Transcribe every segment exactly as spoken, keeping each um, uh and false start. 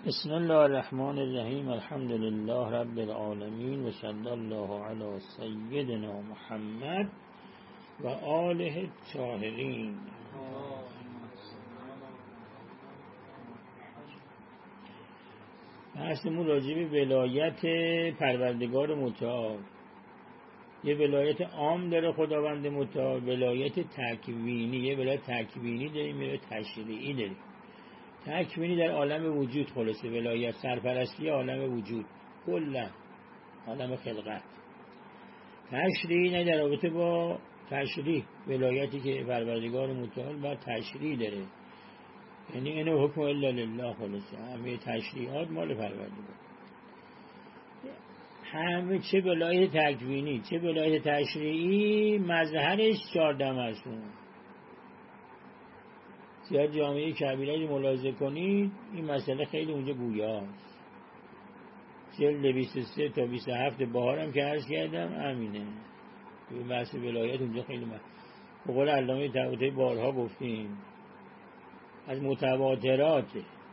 بسم الله الرحمن الرحیم. الحمد لله رب العالمین و صلی الله علی سیدنا محمد و آله الطاهرین. بحثمون راجع به ولایت پروردگار متعال. یه ولایت عام داره خداوند متعال، ولایت تکوینی. یه ولایت تکوینی داریم، یه تشریعی داریم. تکوینی در عالم وجود، خلاصه ولایت سرپرستی عالم وجود کلا، عالم خلقت. تشریعی نه در رابطه با تشریع، ولایتی که پروردگار متعال بر تشریع داره، یعنی اینو حکم الا لله، خلاصه همه تشریعات مال پروردگار. همه چه ولایت تکوینی چه ولایت تشریعی مظهرش چهارده مسموم. زیاد جامعه کبیره رو ملاحظه کنید، این مسئله خیلی اونجا گویاست. جلد بیست و سه تا بیست و هفت بهارم که عرض کردم همینه. این بحث ولایت اونجا خیلی من به قول علامه طباطبایی بارها گفتیم، از متواترات.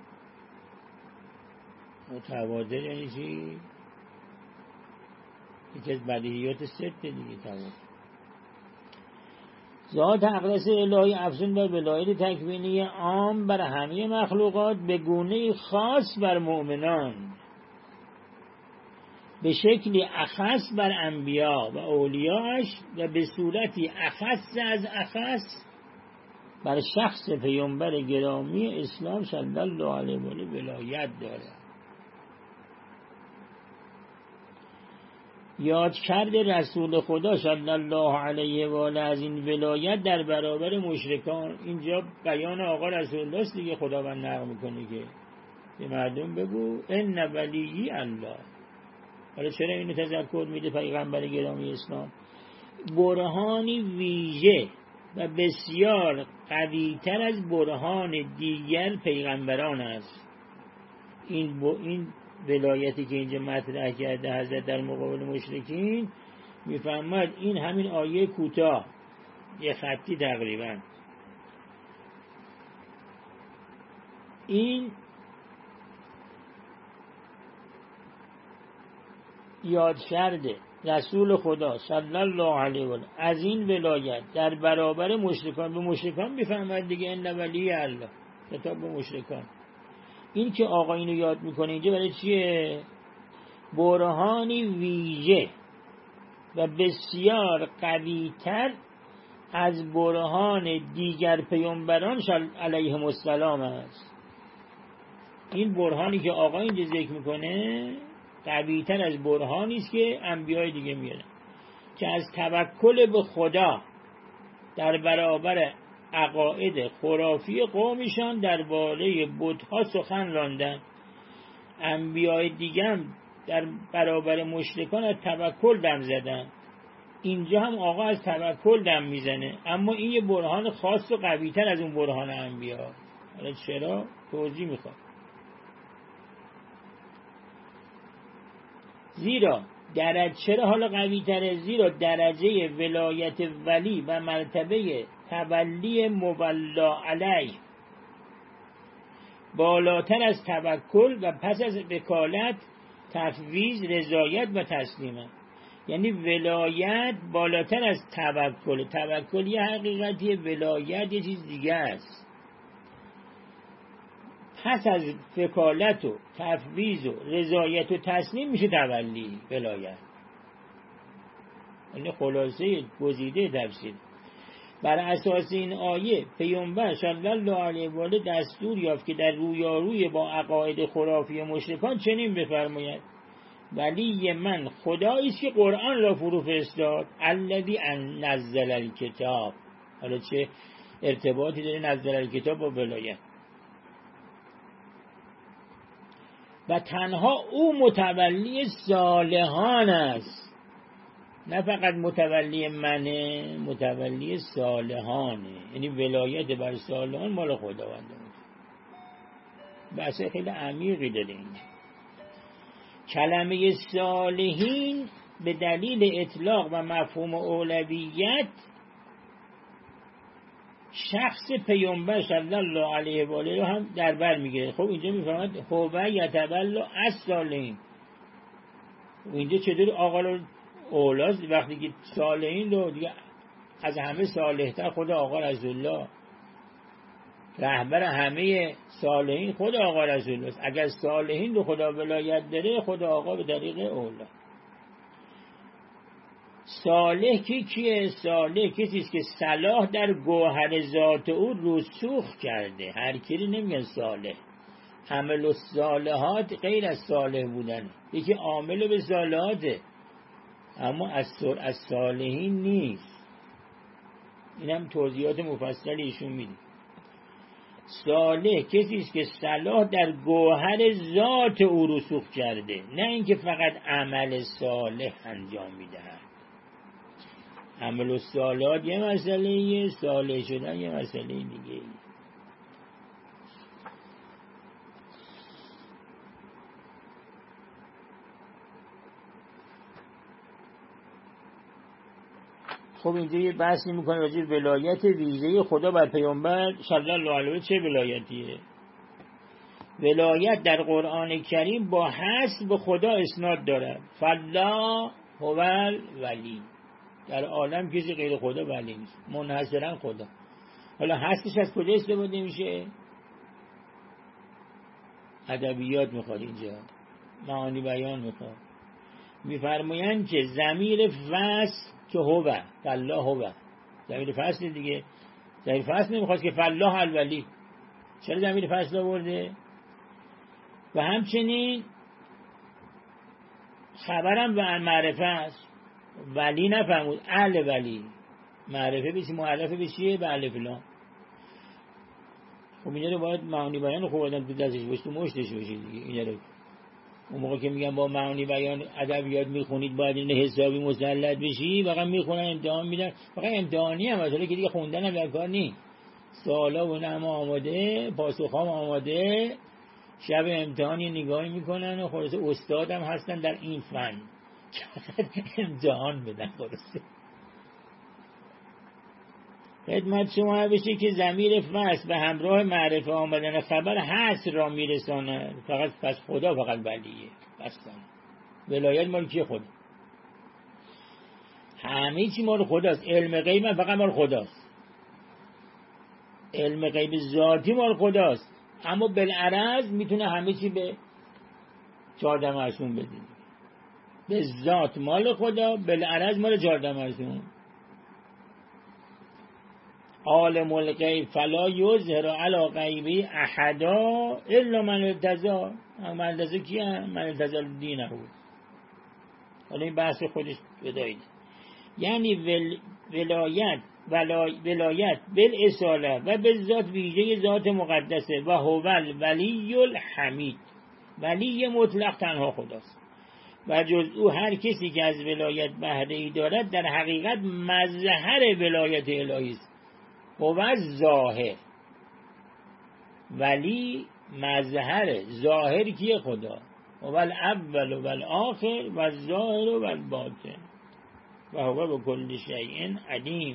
متواتر یعنی چی؟ یکی از بدیهیات ست دیگه. تواتر ذات اقدس الهی افزون بر ولایت تکوینی عام بر همه مخلوقات، به گونه خاص بر مؤمنان، به شکلی اخص بر انبیا و اولیاش، و به صورتی اخص از اخص بر شخص پیامبر گرامی اسلام صلی الله علیه و آله ولایت داره. یاد کرده رسول خدا صلی الله علیه و آله از این ولایت در برابر مشرکان. اینجا بیان آقا رسول الله است دیگه. خداوند نقل میکنه که به مردم بگو ان ولیی الله. حالا چرا اینو تذکر میده پیغمبر گرامی اسلام؟ برهانی ویژه و بسیار قوی‌تر از برهان دیگر پیغمبران است. این با این ولایتی که اینجا مطرح کرده حضرت در مقابل مشرکین، میفهمد این همین آیه کوتاه یه خطی تقریبا، این یاد کرده رسول خدا صلی الله علیه و آله از این ولایت در برابر مشرکان. به مشرکان میفهمد دیگه ان ولی الله، خطاب به مشرکان. این که آقا اینو یاد میکنه اینجا برای چیه؟ برهانی ویژه و بسیار قوی‌تر از برهان دیگر پیامبران علیهم السلام است. این برهانی که آقا اینجا ذکر میکنه قوی‌تر از برهانی است که انبیای دیگه میارن، که از توکل به خدا در برابر عقاید خرافی قومشان درباره بت‌ها سخن راندن. انبیای دیگه هم در برابر مشرکان از توکل دم زدن. اینجا هم آقا از توکل دم میزنه، اما این یه برهان خاص و قوی‌تر از اون برهان انبیا. حالا چرا؟ توضیح میخوام. زیرا درجه چرا حالا قوی‌تره؟ زیرا درجه ولایت ولی و مرتبه تولی مولا علیه بالاتر از توکل و پس از وکالت تفویض، رضایت و تسلیمه. یعنی ولایت بالاتر از توکل. توکل یه حقیقتی، ولایت یه چیز دیگه است. پس از وکالت و تفویض و رضایت و تسلیم میشه تولی، ولایت. این خلاصه گزیده تفسیر. بر اساس این آیه پیامبر صلی الله علیه و آله دستور یافت که در رویاروی با عقاید خرافی مشرکان چنین بفرماید: ولی من خدایی است که قرآن را فرو فرستاد، الذی نزل الکتاب. حالا چه ارتباطی داره نزل الکتاب با ولایت؟ و تنها او متولی صالحان است. نه فقط متولی منه، متولی صالحانه. یعنی ولایت بر صالحان مال خداونده. بحث خیلی عمیقی داره اینجا. کلمه صالحین به دلیل اطلاق و مفهوم اولویت شخص پیامبر صلی الله علیه و آله رو هم در بر میگیره. خب اینجا میفهمد هو یتولا الصالحین. اینجا چطور آقا اولاز وقتی که صالحین رو دیگه از همه صالحتر خود آقا رسول الله، رهبر همه صالحین خود آقا رسول الله. اگر صالحین رو خدا ولایت داره، خود آقا به طریق اولا. صالح کی کیه؟ صالح کسی است که صلاح در گوهر ذات او رسوخ کرده. هر کی نمیگن صالح. عمل الصالحات غیر از صالح بودن، یکی عامل به صالحاته اما از از صالحین نیست. اینم توضیحات مفصلی ایشون میده. صالح کسی است که صلاح در گوهر ذات او رسوخ کرده، نه اینکه فقط عمل صالح انجام میدهد. عمل الصالحات یه مسئله یه، صالح شدن یه مسئله دیگه. خب اینجا یه بحثی میکنه راجع به ولایت ویژه خدا بر پیامبر صلی الله علیه و چه ولایتیه. ولایت در قرآن کریم با حسب به خدا اسناد دارد. فالله هو الولی. در عالم کسی غیر خدا ولی نیست، منحصرا خدا. حالا هستش از کجا استفاده میشه؟ ادبیات میخواد، اینجا معانی بیان میخواد. میفرمایند که ضمیر فصل که هو، فالله هو، ضمیر فصل دیگه. ضمیر فصل نمیخواد که فالله الولی. چرا ضمیر فصل آورده؟ و همچنین خبرم به معرفه است. ولی نفهمود اهل ولی، معرفه بشی معرفه بشیه به الف لام. خب اینجا رو باید معانی بیان خوب آدم تو دستش باشه، تو مشتش باشه دیگه. اینجا رو اون موقع که میگم با معانی بیان ادبیات میخونید باید این حسابی مسلط بشی، واقعا میخونن امتحان میدن، واقعا امتحانی هم مثلا که دیگه خوندن هم در کار نیست. سوالا و نم آماده، پاسخام آماده، شب امتحانی نگاهی میکنن و خلاص استاد هم هستن در این فن امتحان بدن. خلاصه خدمت شما بشه که ضمیر فصل به همراه معرفه آمدن خبر حصر را میرساند. فقط پس خدا فقط ولیه. اصلا ولایت مال کیه؟ خدا. همه چی مال خداست. علم غیب فقط مال خداست. علم غیب ذاتی مال خداست، اما بالعرض میتونه همه چی به چهارده معصوم بده. به ذات مال خدا، بالعرض مال چهارده معصوم. عالم الغیب فلا یظهر علی غیبه احدا الا من ارتضی. من ارتضی کیه؟ من ارتضی دینه. حالا این بحث خودش بدایید. یعنی ول ولایت ولایت بالاصاله و به ذات ویژه ذات مقدسه و هو الولی الحمید. ولی مطلق تنها خداست و جز او هر کسی که از ولایت بهره ای دارد در حقیقت مظهر ولایت الهی است. هو ظاهر، ولی مظهر ظاهر کیه؟ خدا. هو الاول و الاخر و الظاهر و الباطن و هو بكل شیء علیم.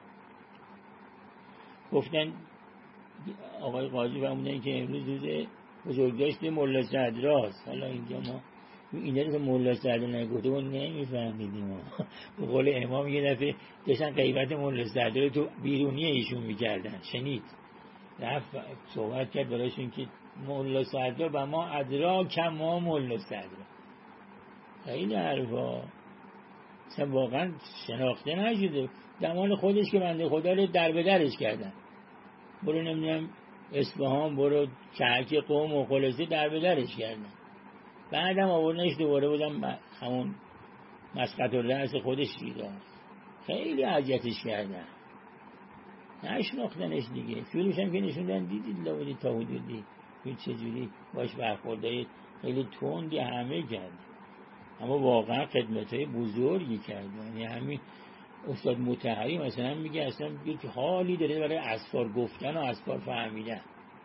گفتن آقای قاضی فرمودن که امروز روز بزرگداشت مولا صدراست. حالا اینجا ما اینا رو که مولا صدرا نگفته بود نمیفهمیدیم. به قول امام یه دفعه داشتن غیبت مولا صدرا رو تو بیرونی ایشون میکردن، شنید رفت صحبت کرد برایشون که مولا صدرا و ما ادرا کما مولا صدرا. خیلی حرفا اصلا واقعا شناخته نشده. دمان خودش که بنده خدا رو در به درش کردن. برو نمیدونم اصفهان، برو چهک قوم و خلاصه در به درش کردن. بعدم آوردنش دوباره بودم همون مسقط الرأس خودش دیدن. خیلی اذیتش کردن، نشناختنش دیگه. فیلمش هم که نشوندن دیدید لابدی تا حدودی چجوری باش برخوردهای خیلی تندی همه کرد، اما واقعا خدمتهای بزرگی کرد. یعنی همین استاد مطهری مثلا میگه اصلا یک حالی داره برای اسفار گفتن و اسفار فهمیدن.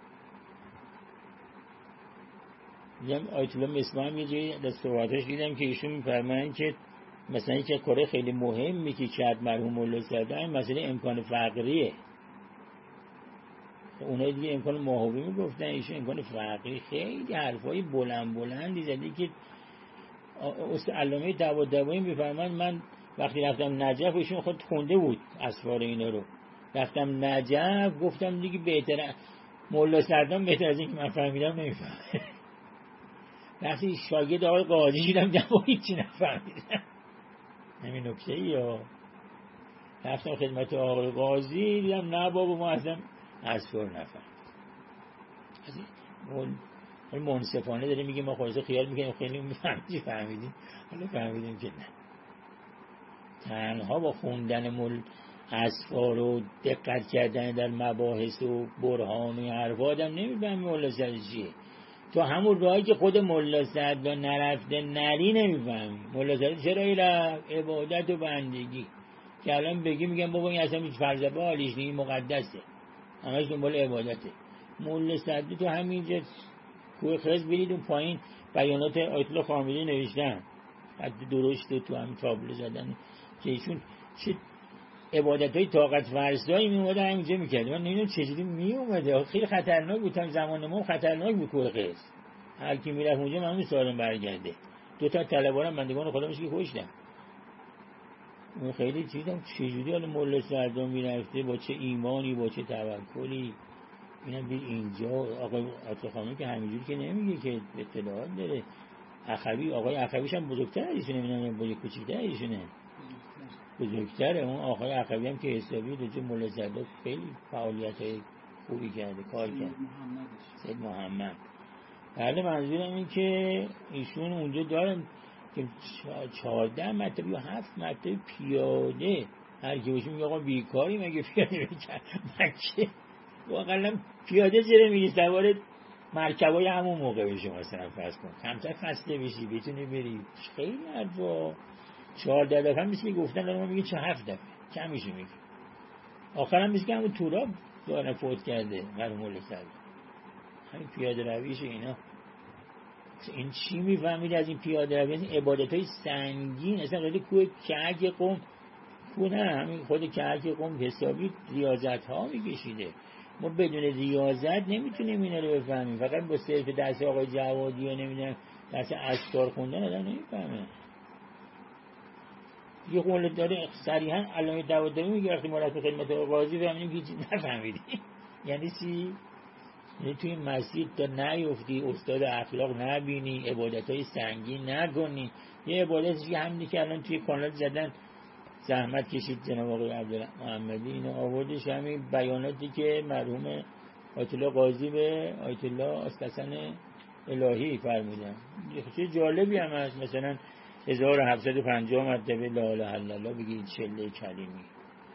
دیدم آیت الله مصباح هم یه جایی در صحبتاش دیدم که ایشون میفرمایند که مثلا یک کار خیلی مهمی که کرد مرحوم مولا صدرا این مسئله امکان فقریه. اونها دیگه امکان ماهوی میگفتن، ایشون امکان فقری. خیلی حرفای بلند بلندی زدی که استاد علامه طباطبایی میفرمایند من وقتی رفتم نجف، ایشون خود خونده بود اسفار اینا رو، رفتم نجف گفتم دیگه بهتره مولا سردان بهتر از این که من فهمیدم نمیفهمه. وقتی شاگرد آقای قاضی شدم دیدم هیچی نفهمیدم. همین نکته ای یا رفتم خدمت آقای قاضی دیدم نه بابا ما اصلا اسفار نفهمید. اون منصفانه داره میگه ما خلاصه خیال میکنیم خیلی میفهمیدی فهمیدیم، حالا فهمیدیم که نه. تنها با خوندن مل اسفار و دقت کردن در مباحث و برهان و حرف آدم نمیفهمی مولا سعدی چیه. تو همون راهی که خود مولا سعدی نرفته نری نمیفهمی. مولا سعدی چرا رفت؟ عبادت و بندگی که الان بگی میگن بابا این اصلا هیچ فلسفه حالیش نیست، مقدسه، همش دنبال عبادته. مولا سعدی تو همینجا کوه خز برید اون پایین بیانات آیت الله خامنه‌ای نوشتن، خط درشته تو همین تابلو زدن که ایشون چه عبادت‌های طاقت فرسایی میومده همینجا میکرد. من نمیدونم چجوری میومده، خیلی خطرناک بود، هم زمان ما خطرناک بود کوه خز. هر کی میرفت اونجا معمولا سالم برگرده. دو تا طلبه‌ام بندگان خدا میشه که کشتن. اون خیلی چیزام چجوری حالا مولا سعدی میرفته، با چه ایمانی، با چه توکلی. اینم بید اینجا آقای عطاخانی که همینجوری که نمیگه که اطلاعات داره. اخوی آقای اخویش هم بزرگتر ایشونه، میدونم با یک کوچیک‌تر ایشونه، بزرگتره. اون آقای اخوی هم که حسابی رجوع مولا سعدی خیلی فعالیت‌های خوبی کرده، کار کرد. سید محمد. بله منظورم این که ایشون اونجا دارن که چهارده مرتبه یا هفت مرتبه پیاده، هر کی باشه میگه آقا بیکاری مگه پیاده بکن مکه، واقعا پیاده زیر میری سوار مرکبای همون موقع بشی مثلا فرض کن کمتر خسته بشی بتونی بری. خیلی حرفا چهارده دفعه میشه گفتن دارم میگه چه هفت دفعه کمیشه میگه. آخرام میشه که همون توراب داره فوت کرده مرحوم مولا سعدی. همین پیاده رویش اینا، این چی میفهمید از این پیاده روی؟ این عبادت‌های سنگین اصلا خیلی کوه کهک قم کو نه همین خود کهک قم حسابی ریاضت ها میکشیده. ما بدون ریاضت نمیتونیم اینا رو بفهمیم. فقط با صرف درس آقای جوادی و نمیدونم درس اسکار خوندن آدم نمیفهمه. یه قول داره صریحا علامه طباطبایی میگه وقتی ما رفتیم خدمت آقای قاضی فهمیدیم که هیچ نفهمیدیم. یعنی چی؟ یعنی توی مسجد تا نیفتی، استاد اخلاق نبینی، عبادت‌های سنگین نکنی. یه عبادتی که همینی که الان توی کانال زدن زحمت کشید جناب آقای عبدالمحمدی اینو آوردش، همین بیاناتی که مرحوم آیت الله قاضی به آیت الله استحسن الهی فرمودن چه جالبی هم هست. مثلا هزار و هفتصد و پنجاه مرتبه لا اله الا الله بگید چله کلیمی،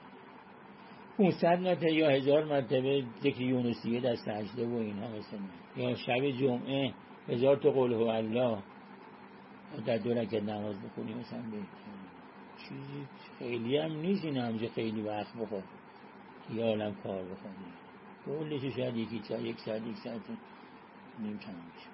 پانصد مرتبه یا هزار مرتبه ذکر یونسیه دست سجده و اینها مثلا، یا شب جمعه هزار تا قل هو الله در دو رکعت نماز بخونی مثلا بهتره. چیزی خیلی هم نیست این همجا خیلی وقت بخور یا عالم کار بخونی کلش شاید یکی تا یک ساعت یک ساعت نیم تمام بشه.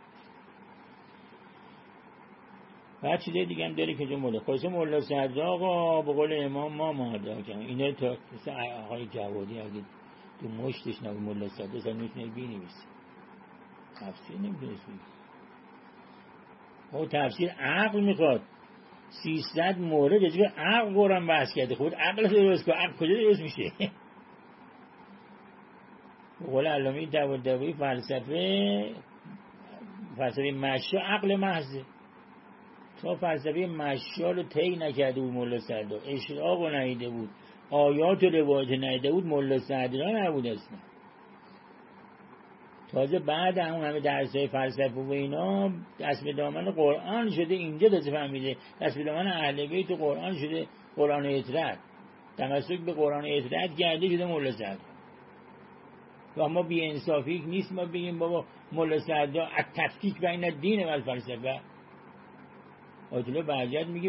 بعد چیزای دیگه هم داره که جو مولا خلاصه مولا سعدی آقا به قول امام ما ماده کنم اینا تا آقای جوادی اگه تو مشتش نبود مولا سعدی اصلا میتونه بینویسه تفسیر نمیتونه بگه. او تفسیر عقل میخواد. سیصد مورد راجع به عقل قرآن بحث کرده. خود عقل درست کنه، عقل کجا درست میشه؟ به قول علامه طباطبایی فلسفه فلسفه مشی عقل محض. تا فلسفه مشی رو طی نکرده بود مولا سعدی، اشراق رو ندیده بود، آیات و روایات ندیده بود، مولا سعدی را نبود اصلا. تازه بعد همون همه درسای فلسفه و اینا دست به دامن قرآن شده. اینجا تازه فهمیده دست به دامن اهل بیت و قرآن شده، قرآن اطرت تمسک به قرآن اطرت کرده شده مولا سعدی. و ما بی انصافی نیست ما بگیم بابا مولا سعدی التفکیک بین الدین و الفلسفه. آیت الله بهجت میگه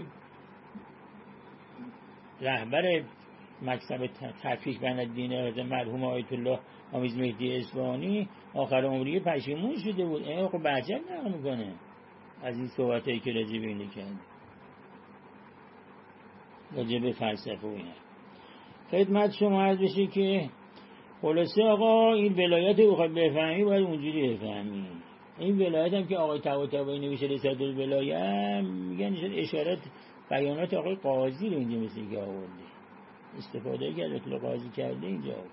رهبر مکتب تفکیک بین الدین مرحوم آیت الله حافظ مهدی اصفهانی آخر عمری پشیمون شده بود. این خب بهجت نقل میکنه از این صحبتایی که راجع به اینه کرد راجع به فلسفه و اینا. خدمت شما عرض بشه که خلاصه آقا این ولایت رو بخواد بفهمی باید اونجوری بفهمی. این ولایت هم که آقای طباطبایی نوشته رسالت الولایه، میگن اشارات بیانات آقای قاضی رو اینجا مثل که آورده، استفاده کرده که قاضی کرده اینجا آورده.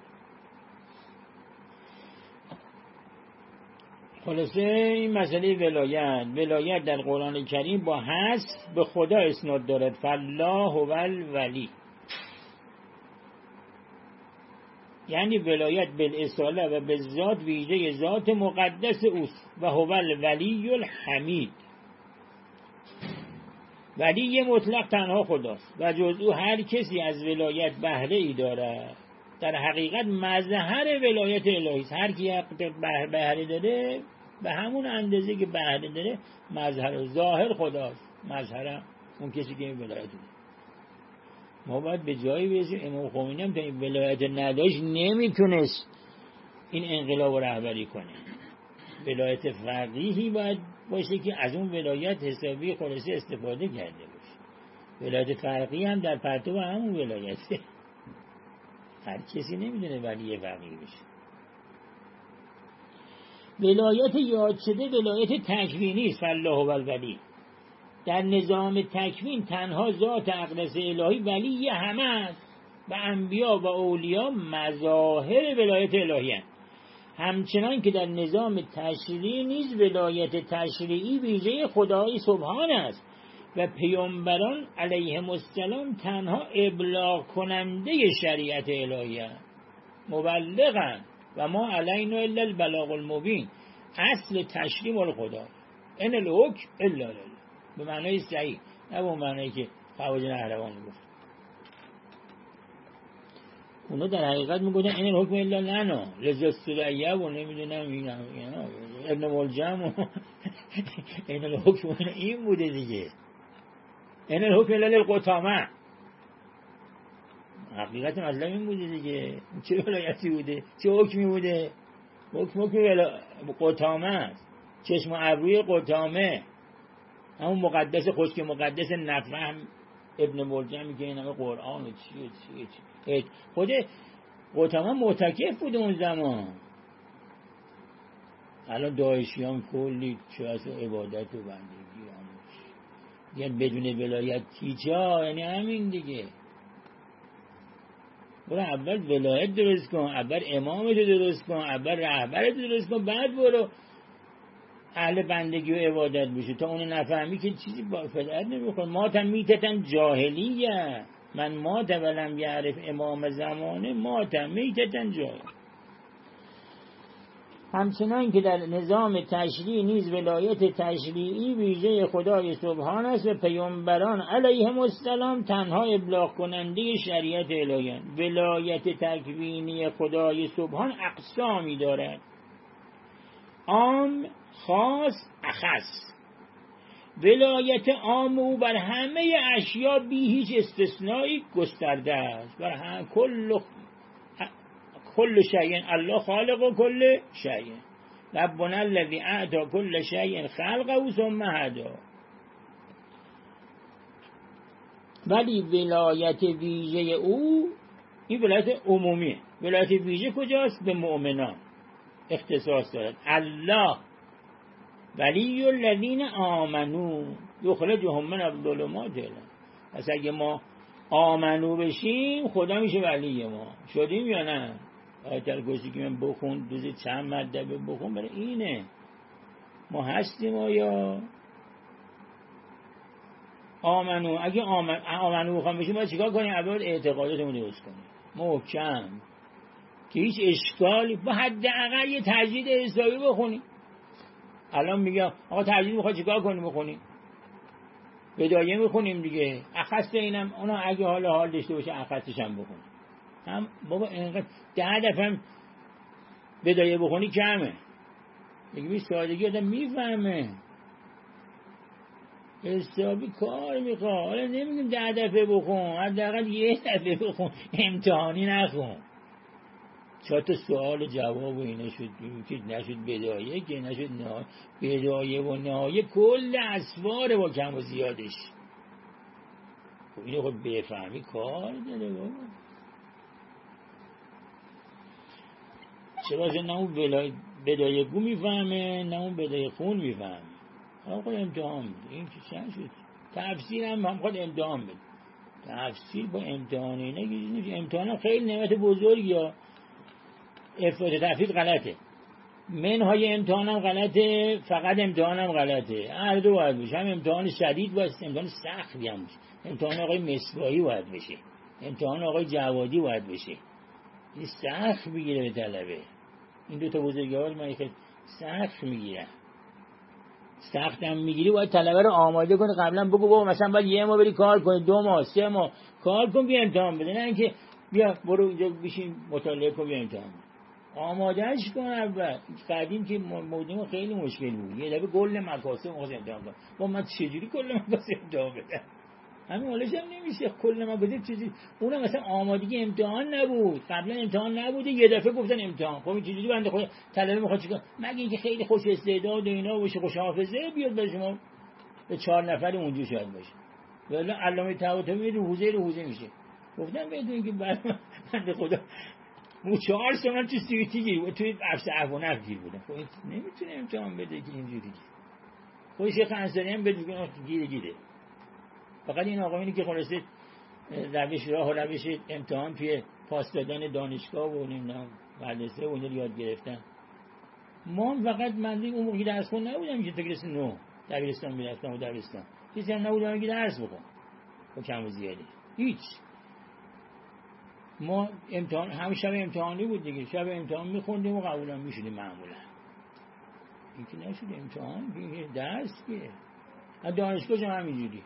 خلاصه این مسئله ولایت ولایت در قرآن کریم با حذف به خدا اسناد دارد. فالله هو الولی، یعنی ولایت بالاصاله و به ذات ویژه ذات مقدس اوست. و هو الولی الحمید، ولی مطلق تنها خداست و جز او هر کسی از ولایت بهره ای دارد. در حقیقت مظهر ولایت الهی است. هر کی بهره داره به همون اندازه که بهره داره مظهر ظاهر خداست، مظهر اون کسی که این ولایت داره. ما باید به جایی برسیم امام خمینی هم تا این ولایت نداشت نمیتونست این انقلاب رهبری کنه. ولایت فقیهی باید باشه که از اون ولایت حسابی خلاصه استفاده کرده باشه. ولایت فقیه هم در پرتو همون ولایته. هر کسی نمیدونه ولی فقیه بشه. ولایت یاد شده ولایت تکوینی است. فالله هو الولی، در نظام تکوین تنها ذات اقدس الهی ولی همه است و انبیا و اولیا مظاهر ولایت الهی هستند. همچنان که در نظام تشریعی نیز ولایت تشریعی ویژه خدای سبحان است و پیامبران علیهم السلام تنها ابلاغ کننده شریعت الهی هستند، مبلغند و ما علینا الا البلاغ المبین. اصل تشریع مال خدا، ان الحکم الا لله، به معنای صحیح، نه به معنایی که خواجه نهروانی گفت. اونا در حقیقت میگن این الحکم الا لنا، لذت سلیه و نمیدونم اینا ابن ملجم و این الحکم این بوده دیگه. این الحکم الا للقطامه، حقیقت مطلب این بوده دیگه. چه ولایتی بوده؟ چه حکمی بوده؟ حکم حکم قطامه است، چشم و ابروی قطامه، همون مقدس خشک مقدس نفهم ابن ملجمی که این همه قرآن و چیه چیه چیه. خود قطامه معتکف بود اون زمان. الان داعشیان کلی چه از عبادت و بندگی آموش یعنی بدون ولایت تیجا، یعنی همین دیگه. برو اول ولایت درست کن، اول امامت درست کن، اول رهبرت درست کن، بعد برو اهل بندگی و عبادت بشه. تا اونو نفهمی که چیزی با فدرت نمیخون. ما تم میتتن جاهلیه، من ما ولم یعرف امام زمانه ما تم میتتن جاهل. همچنان که در نظام تشریعی نیز ولایت تشریعی ویژه خدای سبحان است و پیامبران علیهم السلام تنها ابلاغ کننده شریعت الهی. ولایت تکوینی خدای سبحان اقسامی دارد: عام، خاص، اخص. ولایت عام او بر همه اشیا بی هیچ استثنایی گسترده است. بر هم کل کل شیء الله خالق و کل شیء، ربنا الذی اعطى کل شیء خلقه ثم هدی. ولی ولایت ویژه او، این ولایت عمومیه. ولایت ویژه کجاست؟ به مؤمنان اختصاص دارد. الله ولی الذین آمنو یخرجهم من الظلمات الی. پس اگه ما آمنو بشیم خدا میشه ولی ما. شدیم یا نه؟ آیت الکرسی که من بخون دوزی چند مرتبه بخون، برای اینه ما هستیم. آیا آمنو، اگه آمن آمنو بخوام بشیم باید چیکار کنیم؟ اول اعتقاداتمون درست کنیم محکم که هیچ اشکالی، با حداقل یه تجدید حسابی بخونیم. الان میگم آقا تجدید میخواد چیکار کنیم؟ بخونیم بدایه میخونیم دیگه. اخص اینم اونا اگه حال حال داشته باشه اخصش هم بخونیم. هم بابا اینقدر ده دفعه هم بدایه بخونی کمه. دیگه بی سادگی آدم میفهمه. حسابی کار میخواد. حالا نمیگیم ده دفعه بخون، حداقل یه دفعه بخون، امتحانی نخون. چهار تا سوال جواب و اینا شد که نشد بدایه، که نشد نهایه. بدایه و نهایه کل اسواره با کم و زیادش. خب اینو خود بفهمی کار داره بابا. چرا؟ نه اون بدای گو میفهمه نه اون بدای خون میفهمه. آقا امتحان بده. این که چند شد؟ تفسیر هم هم خود امتحان بده. تفسیر با امتحان اینه که امتحان هم خیلی نعمت بزرگی ها. افراط تفرید غلطه، منهای امتحان هم غلطه، فقط امتحان هم غلطه. هر دو باید بشه، هم امتحان شدید باید، امتحان سختی هم بشه. امتحان آقای مصباحی باید بشه، امتحان آقای جوادی باید بشه. این سخت میگیره به طلبه. این دو تا بزرگوار من خیلی سخت میگیرن. سخت هم میگیری باید طلبه رو آماده کنی قبلا، بگو بابا مثلا باید یه ماه بری کار کنی، دو ماه سه ماه کار کن بیا امتحان بده، نه اینکه بیا برو اینجا بشین مطالعه کن بیا امتحان بده. آمادهش کن اول. قدیم که موضوع خیلی مشکل بود، یه دفعه کل مکاسب مخواست امتحان کنم، با من چجوری کل مکاسب امتحان بدم؟ همین حالش هم نمیشه کل مکاسب چجوری؟ اونم مثلا آمادگی امتحان نبود، قبلا امتحان نبوده، یه دفعه گفتن امتحان. خب این چجوری بنده خدا طلبه میخواد چیکار؟ مگه اینکه خیلی خوش استعداد و اینا باشه، خوش حافظه، بیاد به شما به چهار نفر اونجا شاید باشه. ولی علامه طباطبایی رو حوزه رو حوزه میشه. گفتم بدون که بنده خدا مو چهار سال تو سیویتی گیر بود، توی عفص افغان گیر بودم. خب این نمیتونه امتحان بده که اینجوری. خب شیخ انصاری هم بده که گیره گیره. فقط این آقایونی که خلاصه روش راه و روش امتحان توی پاس دادن دانشگاه و نمیدونم مدرسه و اینا یاد گرفتن. ما فقط من اون موقع درس خون نبودم که تا کلاس نه دبیرستان میرفتم و دبیرستان. کسی هم نبودم که درس بخونم. با کم و زیادی. هیچ. ما امتحان همه شب امتحانی بود دیگه، شب امتحان میخوندیم و قبولم میشدیم معمولا. این که نشد امتحان دیگه درس که از دانشگاه جا همینجوری.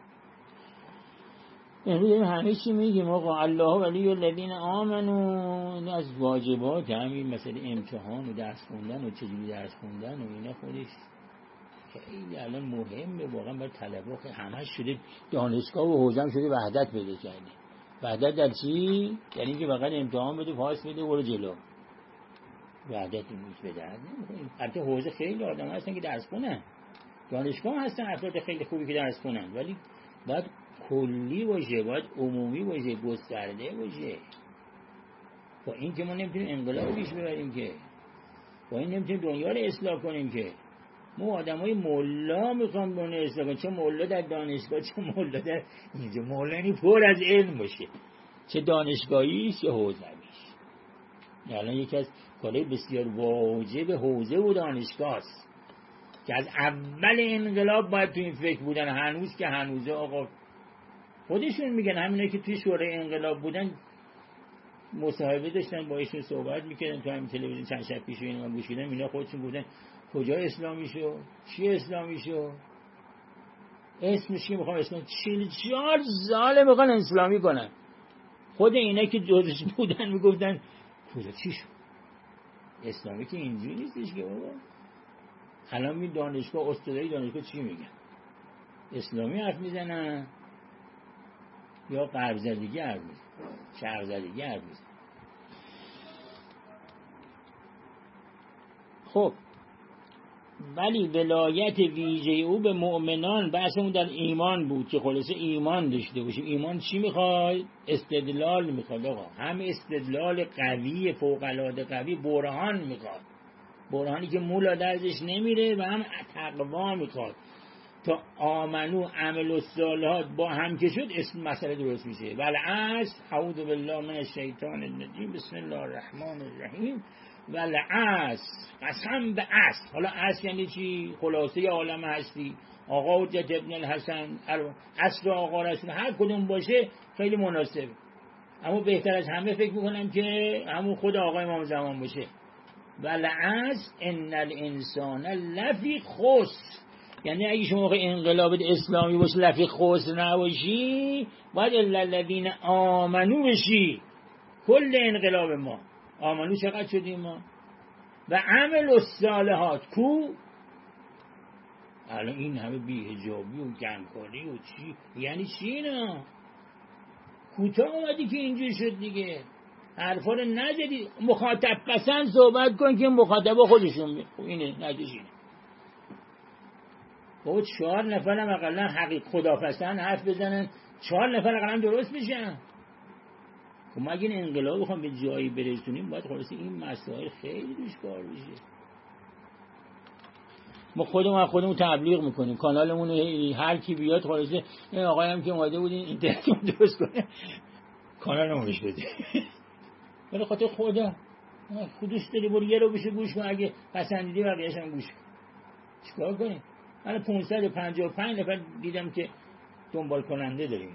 امروز همه چی میگیم آقا الله ولی الذین آمنو، از واجبات همین مسئله امتحان و درس خوندن و چجوری درس خوندن و اینا خودش خیلی الان مهمه واقعا برای طلبه که همش شده دانشگاه و حوزه شده وحدت پیدا کرده. وحدت در چی؟ یعنی که فقط امتحان بده پاس بده برو جلو. وحدت نیست به درد نمیخوره. البته حوزه خیلی آدم هستن که درس خونن، دانشگاه هستن افراد خیلی خوبی که درس خونن، ولی باید کلی باشه، باید عمومی باشه، گسترده باشه. با این که ما نمیتونیم انقلاب پیش ببریم که، با این نمیتونیم دنیا رو اصلاح کنیم که. ما آدمای مولا میخوام دنیا اصلاح کنیم، چه مولا در دانشگاه چه مولا در اینجا. مولانی پر از علم باشه، چه دانشگاهی چه حوزویش. الان یکی از کارهای بسیار واجب حوزه و دانشگاه است که از اول انقلاب باید تو این فکر بودن. هنوز که هنوزه آقا خودشون میگن، همینایی که توی شورای انقلاب بودن مصاحبه داشتن با ایشون صحبت میکردن تو همین تلویزیون چند شب پیش اینا من گوش کردم، اینا خودشون گفتن کجا اسلامی شو، چی اسلامی شو، اسمش که میخوام اسلام چهل چهار ساله میخوان اسلامی کنن. خود اینا که جزش بودن میگفتن کجا چی شو، اسلامی که اینجوری نیستش که بابا. الان می دانشگاه استادای دانشگاه چی میگن؟ اسلامی حرف میزنن یا غرب زدگی حرف میزنن، شرق زدگی حرف میزنن. خب ولی ولایت ویژه او به مؤمنان بحثمون در ایمان بود که خلاصه ایمان داشته باشیم. ایمان چی میخواد؟ استدلال میخواد آقا، هم استدلال قوی فوق العاده قوی، برهان میخواد، برهانی که مولا درزش نمیره، و هم تقوا میخواد. تا آمنو عمل الصالحات با هم که شد اسم مسئله درست میشه. والعصر اعوذ بالله من الشیطان الرجیم بسم الله الرحمن الرحیم. والعصر قسم به عصر. حالا عصر یعنی چی؟ خلاصه عالم هستی، آقا حجت ابن الحسن، عصر آقا رسول، هر کدوم باشه خیلی مناسب. اما بهتر از همه فکر میکنم که همون خود آقای امام زمان باشه. والعصر ان الانسان لفی خسر. یعنی اگه شما موقع انقلاب اسلامی باشه لفی خسر نباشی، باید الا الذین آمنو بشی. کل انقلاب ما آمنو چقدر شدیم ما؟ و عمل الصالحات کو؟ الان این همه بی‌حجابی و گنگکاری و چی یعنی چی اینا؟ کوتاه اومدی که اینجور شد دیگه، حرفا رو نزدی، مخاطب پسند صحبت کن که مخاطبا خودشون می خب اینه نتیجه اینه. بابا چهار نفر هم اقلا حقیق خداپسند حرف بزنن، چهار نفر اقلا درست میشن. خب ما اگه این انقلاب بخوام به جایی برسونیم باید خلاص این مسائل خیلی روش کار بشه. ما خودمون خودمون تبلیغ میکنیم، کانالمون هر کی بیاد خلاص این آقای هم که اومده بود این اینترنت رو درست کنه کانالمون بهش بده. ولی خاطر خدا خودش داری برو یه رو بشه گوش کن، اگه پسندیدی بقیه‌اش هم گوش کن. چیکار کنیم؟ من پانصد و پنجاه و پنج نفر دیدم که دنبال کننده داریم.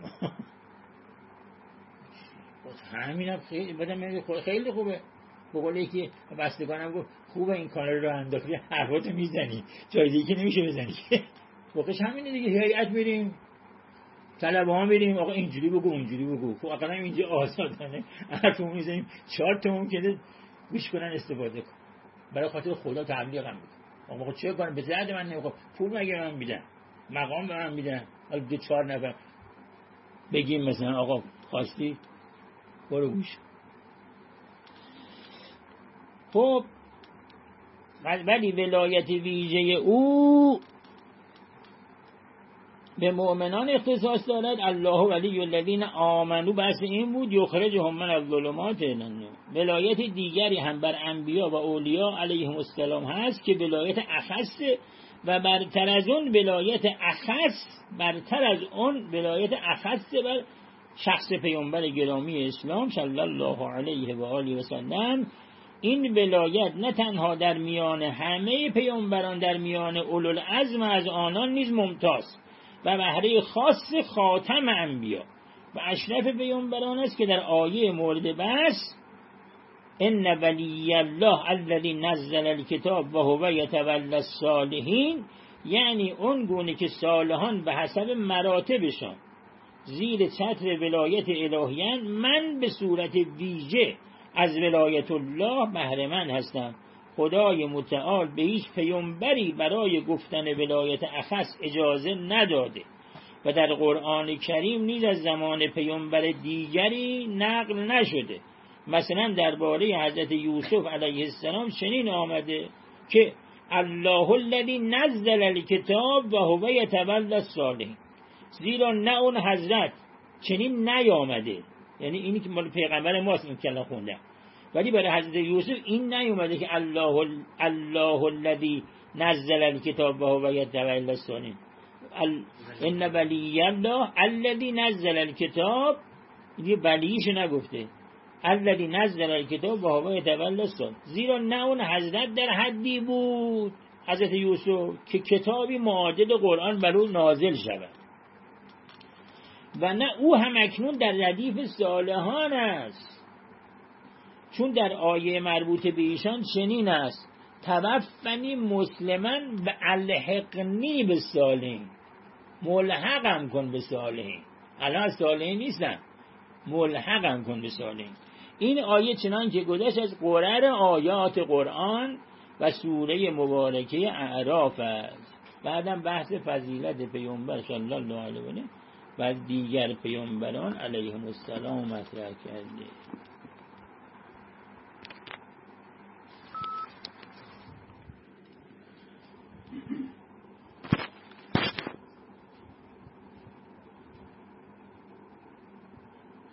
همینم خیلی بدم خیلی خوبه. به قول یکی بستگانم گفت خوبه این کانال رو انداختی حرفاتو میزنی جای دیگه نمیشه بزنی. واقعا همینه دیگه، هیئت میریم طلبه ها میریم آقا اینجوری بگو اونجوری بگو، خب اقلا اینجا آزادانه حرفمون میزنیم چهار تا ممکنه گوش کنن استفاده کن. برای خاطر خدا تبلیغم میکنم. آقا چه کنم به درد من نمیخواد، پول مگه من میدن، مقام به من میدن، حالا دو چهار نفر بگیم مثلا آقا خواستی برو گوش. خب ولی ولایت ویژه او به مؤمنان اختصاص دارد. الله ولی الذین آمنو بس این بود یخرجهم من الظلمات الی النور. ولایت دیگری هم بر انبیا و اولیاء علیهم السلام هست که ولایت اخص و برتر از اون ولایت اخص برتر از اون ولایت اخص بر شخص پیامبر گرامی اسلام صلی الله علیه و آله و سلم. این ولایت نه تنها در میان همه پیامبران، در میان اولوالعزم از آنان نیز ممتاز و بهره خاص خاتم انبیا و اشرف پیامبران است که در آیه مورد بحث ان ولی الله الذی نزل الکتاب و هو یتولی الصالحین، یعنی اون گونه که صالحان به حسب مراتبشان زیر چتر ولایت الهیان، من به صورت ویژه از ولایت الله بهره مند هستم. خدای متعال به هیچ پیامبری برای گفتن ولایت اخص اجازه نداده و در قرآن کریم نیز از زمان پیامبر دیگری نقل نشده. مثلا درباره حضرت یوسف علیه السلام چنین آمده که الله الذی نزل الکتاب و هو یتولی الصالحین، زیرا نه اون حضرت چنین نیامده، یعنی اینی که مال پیغمبر ماست این کلام خونده، ولی برای حضرت یوسف این نیومده که الله الله الذی نزل الکتاب و هو یتولی الصالحین. ان ولی الله الذی نزل الکتاب، دیگه ولیش نگفته، الذی نزل الکتاب و هو یتولی الصالحین، زیرا نه اون حضرت در حدی بود حضرت یوسف که کتابی معادل قرآن بر او نازل شود و نه او هم اکنون در ردیف صالحان است، چون در آیه مربوط به ایشان چنین است توفنی مسلما و الحقنی به صالحین، ملحقم کن به صالحین. الان صالحین نیستن، ملحقم کن به صالحین. این آیه چنان که گذشت از قرر آیات قرآن و سوره مبارکه اعراف است. بعدم بحث فضیلت پیامبر صلی الله علیه و آله و دیگر پیامبران علیهم السلام مطرح کرده.